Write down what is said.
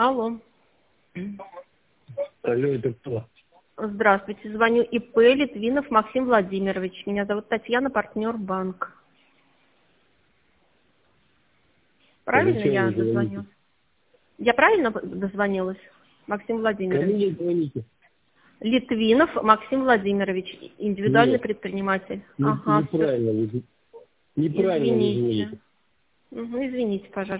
Алло. Алло, это кто? Здравствуйте, звоню ИП Литвинов Максим Владимирович. Меня зовут Татьяна, партнер банк. Правильно Зачем я вы звоните? дозвонилась? Я правильно дозвонилась, Максим Кому Владимирович? вы звоните? Литвинов Максим Владимирович, индивидуальный Нет, предприниматель. Ага, неправильно вы всё. звоните. Извините. Извините, пожалуйста.